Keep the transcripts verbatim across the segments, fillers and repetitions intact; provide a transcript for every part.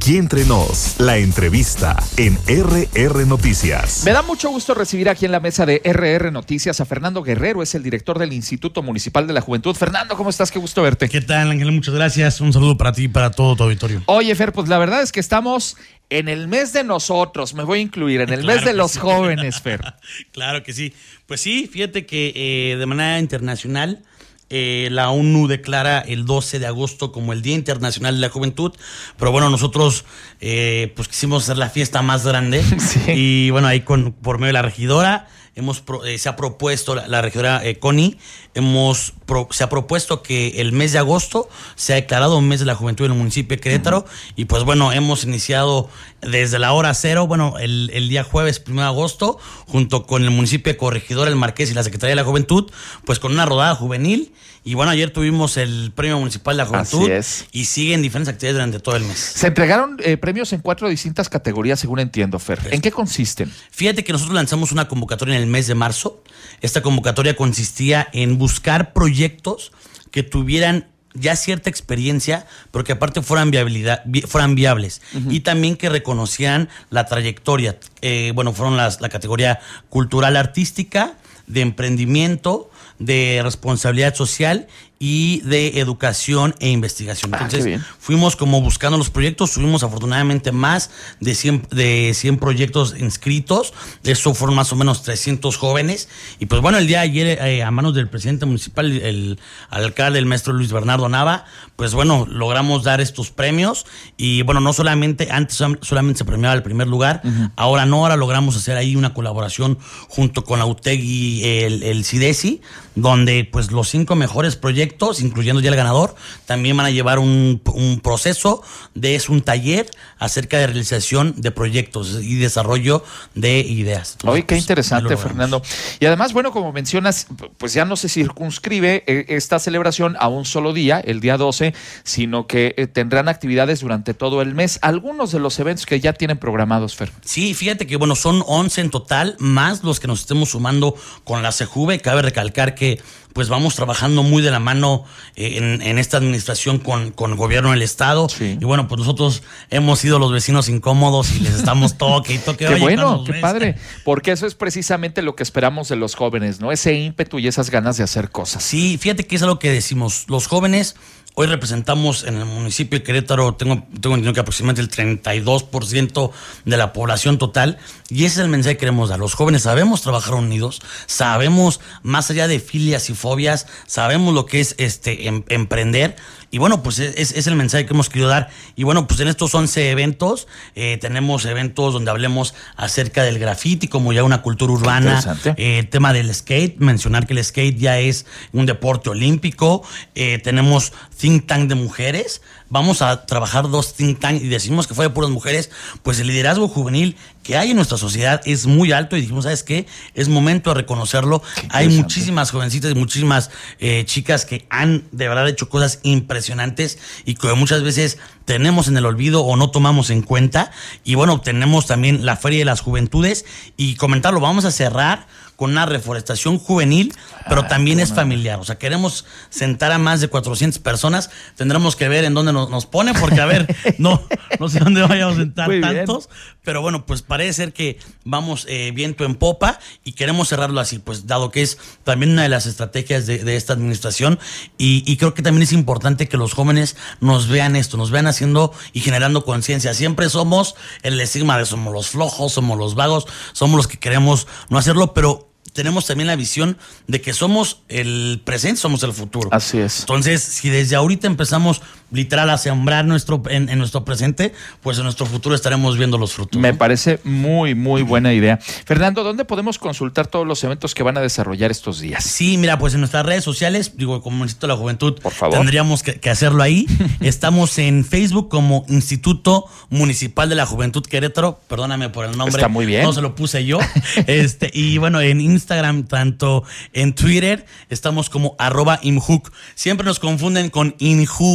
Aquí Entre Nos, la entrevista en R R Noticias. Me da mucho gusto recibir aquí en la mesa de R R Noticias a Fernando Guerrero, es el director del Instituto Municipal de la Juventud. Fernando, ¿cómo estás? Qué gusto verte. ¿Qué tal, Ángel? Muchas gracias. Un saludo para ti y para todo tu auditorio. Oye, Fer, pues la verdad es que estamos en el mes de nosotros, me voy a incluir, en el Claro mes de que los sí. jóvenes, Fer. Claro que sí. Pues sí, fíjate que eh, de manera internacional eh, la ONU declara el doce de agosto como el Día Internacional de la Juventud, pero bueno, nosotros eh, pues quisimos hacer la fiesta más grande. Sí. Y bueno, ahí con por medio de la regidora hemos pro, eh, se ha propuesto la, la regidora eh, Connie, hemos pro, se ha propuesto que el mes de agosto sea declarado un mes de la juventud en el municipio de Querétaro. Uh-huh. Y pues bueno, hemos iniciado desde la hora cero, bueno, el, el día jueves primero de agosto, junto con el municipio de Corregidora, el Marqués y la Secretaría de la Juventud, pues con una rodada juvenil. Y bueno, ayer tuvimos el Premio Municipal de la Juventud. Así es. Y siguen diferentes actividades durante todo el mes. Se entregaron eh, premios en cuatro distintas categorías, según entiendo, Fer. ¿En qué consisten? Fíjate que nosotros lanzamos una convocatoria en el mes de marzo. Esta convocatoria consistía en buscar proyectos que tuvieran ya cierta experiencia, pero que aparte fueran viabilidad, vi, fueran viables. Uh-huh. Y también que reconocieran la trayectoria. Eh, bueno, fueron las, la categoría cultural artística, de emprendimiento, de responsabilidad social y de educación e investigación. Entonces, ah, fuimos como buscando los proyectos, tuvimos afortunadamente más de cien, de cien proyectos inscritos, eso fueron más o menos trescientos jóvenes, y pues bueno, el día de ayer, eh, a manos del presidente municipal, el, el alcalde, el maestro Luis Bernardo Nava, pues bueno, logramos dar estos premios, y bueno, no solamente, antes solamente se premiaba el primer lugar, uh-huh. ahora no, ahora logramos hacer ahí una colaboración junto con la U T E C y el, el CIDESI, donde pues los cinco mejores proyectos, incluyendo ya el ganador, también van a llevar un, un proceso de es un taller acerca de realización de proyectos y desarrollo de ideas. Entonces, Oye, qué pues, interesante, Fernando. Y además, bueno, como mencionas, pues ya no se circunscribe eh, esta celebración a un solo día, el día doce, sino que eh, tendrán actividades durante todo el mes. Algunos de los eventos que ya tienen programados, Fer. Sí, fíjate que bueno, son once en total, más los que nos estemos sumando con la CEJUVE. Cabe recalcar que pues vamos trabajando muy de la mano eh, en, en esta administración con, con el gobierno del estado. Sí. Y bueno, pues nosotros hemos sido los vecinos incómodos y les estamos toque y toque. Qué Oye, bueno, qué ves? Padre, porque eso es precisamente lo que esperamos de los jóvenes, ¿no? Ese ímpetu y esas ganas de hacer cosas. Sí, fíjate que es algo que decimos, los jóvenes. Hoy representamos en el municipio de Querétaro, tengo, tengo entendido que aproximadamente el treinta y dos por ciento de la población total, y ese es el mensaje que queremos dar. Los jóvenes sabemos trabajar unidos, sabemos más allá de filias y fobias, sabemos lo que es este em, emprender, y bueno, pues es, es el mensaje que hemos querido dar. Y bueno, pues en estos once eventos, eh, tenemos eventos donde hablemos acerca del graffiti como ya una cultura urbana, eh, el tema del skate, mencionar que el skate ya es un deporte olímpico, eh, tenemos think tank de mujeres, vamos a trabajar dos think tank y decimos que fue de puras mujeres, pues el liderazgo juvenil que hay en nuestra sociedad es muy alto y dijimos, ¿sabes qué? Es momento de reconocerlo. Hay muchísimas jovencitas y muchísimas eh, chicas que han de verdad hecho cosas impresionantes y que muchas veces tenemos en el olvido o no tomamos en cuenta. Y bueno, tenemos también la Feria de las Juventudes y comentarlo, vamos a cerrar con una reforestación juvenil, pero ah, también es familiar. O sea, queremos sentar a más de cuatrocientas personas. Tendremos que ver en dónde nos, nos pone, porque a ver, no, no sé dónde vayamos a sentar Muy tantos. Bien. Pero bueno, pues parece ser que vamos eh, viento en popa y queremos cerrarlo así, pues dado que es también una de las estrategias de, de esta administración. Y, y creo que también es importante que los jóvenes nos vean esto, nos vean haciendo y generando conciencia. Siempre somos el estigma de somos los flojos, somos los vagos, somos los que queremos no hacerlo, pero tenemos también la visión de que somos el presente, somos el futuro. Así es. Entonces, si desde ahorita empezamos literal a sembrar nuestro, en, en nuestro presente, pues en nuestro futuro estaremos viendo los frutos. Me ¿no? parece muy, muy buena idea. Fernando, ¿dónde podemos consultar todos los eventos que van a desarrollar estos días? Sí, mira, pues en nuestras redes sociales, digo, como Instituto de la Juventud, por favor, tendríamos que, que hacerlo ahí. Estamos en Facebook como Instituto Municipal de la Juventud Querétaro. Perdóname por el nombre. Está muy bien. No se lo puse yo. este Y bueno, en Instagram, tanto en Twitter, estamos como arroba imjuc. Siempre nos confunden con Injuve, Injuve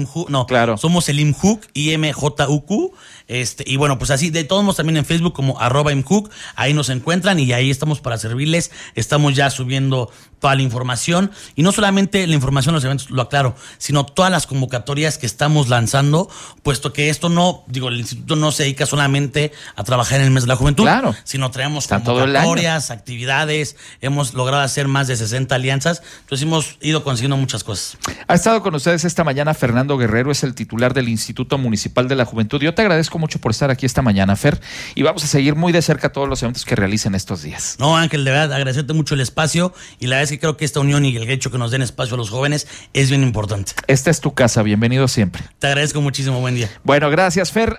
IMJUC, no, claro. somos el IMJUC, I M J U Q, este, y bueno, pues así, de todos modos también en Facebook como arroba IMJUC, ahí nos encuentran y ahí estamos para servirles, estamos ya subiendo toda la información, y no solamente la información de los eventos, lo aclaro, sino todas las convocatorias que estamos lanzando, puesto que esto no, digo, el instituto no se dedica solamente a trabajar en el mes de la juventud, claro, sino traemos está convocatorias, actividades, hemos logrado hacer más de sesenta alianzas, entonces hemos ido consiguiendo muchas cosas. Ha estado con ustedes esta mañana Fernando Guerrero, es el titular del Instituto Municipal de la Juventud. Yo te agradezco mucho por estar aquí esta mañana, Fer, y vamos a seguir muy de cerca todos los eventos que realicen estos días. No, Ángel, de verdad, agradecerte mucho el espacio, y la verdad es que creo que esta unión y el hecho que nos den espacio a los jóvenes es bien importante. Esta es tu casa, bienvenido siempre. Te agradezco muchísimo, buen día. Bueno, gracias, Fer.